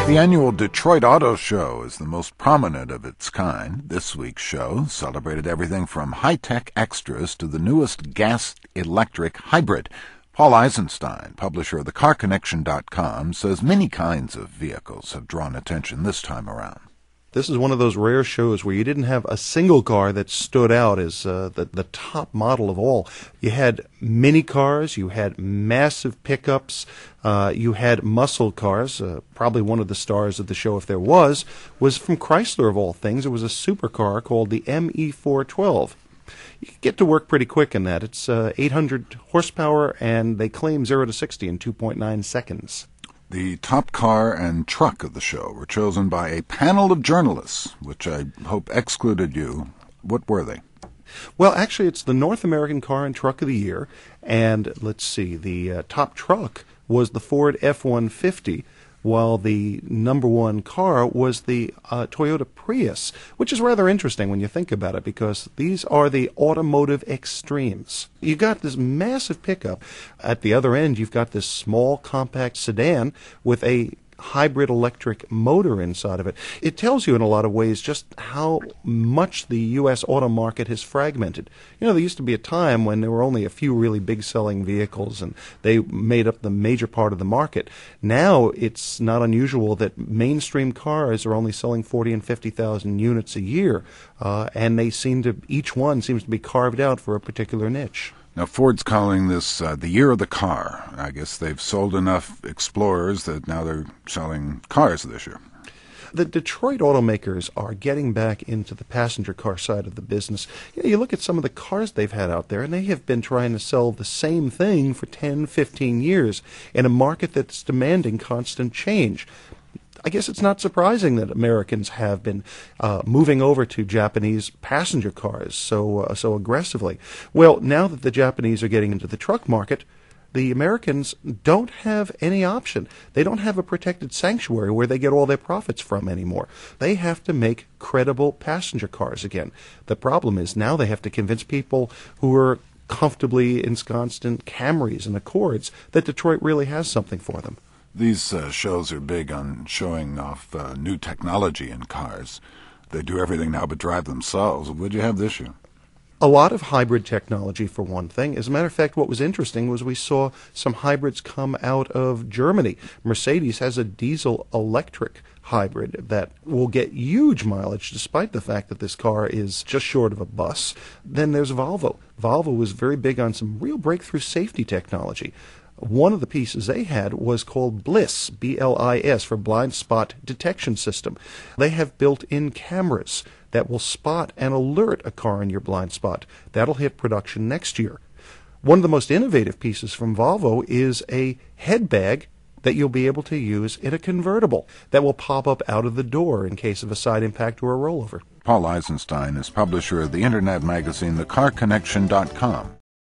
The annual Detroit Auto Show is the most prominent of its kind. This week's show celebrated everything from high-tech extras to the newest gas-electric hybrid. Paul Eisenstein, publisher of thecarconnection.com, says many kinds of vehicles have drawn attention this time around. This is one of those rare shows where you didn't have a single car that stood out as the top model of all. You had mini cars, you had massive pickups, you had muscle cars. Probably one of the stars of the show, if there was from Chrysler of all things. It was a supercar called the ME412. You can get to work pretty quick in that. It's 800 horsepower, and they claim 0 to 60 in 2.9 seconds. The top car and truck of the show were chosen by a panel of journalists, which I hope excluded you. What were they? Well, actually, it's the North American Car and Truck of the Year, and let's see, the top truck was the Ford F-150, while the number one car was the Toyota Prius, which is rather interesting when you think about it, because these are the automotive extremes. You got this massive pickup. At the other end, you've got this small, compact sedan with a hybrid electric motor inside of it. It tells you in a lot of ways just how much the U.S. auto market has fragmented. You know, there used to be a time when there were only a few really big selling vehicles and they made up the major part of the market. Now it's not unusual that mainstream cars are only selling 40 and 50,000 units a year, and each one seems to be carved out for a particular niche. Now, Ford's calling this the year of the car. I guess they've sold enough Explorers that now they're selling cars this year. The Detroit automakers are getting back into the passenger car side of the business. You look at some of the cars they've had out there, and they have been trying to sell the same thing for 10, 15 years in a market that's demanding constant change. I guess it's not surprising that Americans have been moving over to Japanese passenger cars so aggressively. Well, now that the Japanese are getting into the truck market, the Americans don't have any option. They don't have a protected sanctuary where they get all their profits from anymore. They have to make credible passenger cars again. The problem is now they have to convince people who are comfortably ensconced in Camrys and Accords that Detroit really has something for them. These shows are big on showing off new technology in cars. They do everything now but drive themselves. What do you have this year? A lot of hybrid technology, for one thing. As a matter of fact, what was interesting was we saw some hybrids come out of Germany. Mercedes has a diesel-electric hybrid that will get huge mileage despite the fact that this car is just short of a bus. Then there's Volvo. Volvo was very big on some real breakthrough safety technology. One of the pieces they had was called BLIS, B-L-I-S, for Blind Spot Detection System. They have built-in cameras that will spot and alert a car in your blind spot. That'll hit production next year. One of the most innovative pieces from Volvo is a head bag that you'll be able to use in a convertible that will pop up out of the door in case of a side impact or a rollover. Paul Eisenstein is publisher of the internet magazine thecarconnection.com.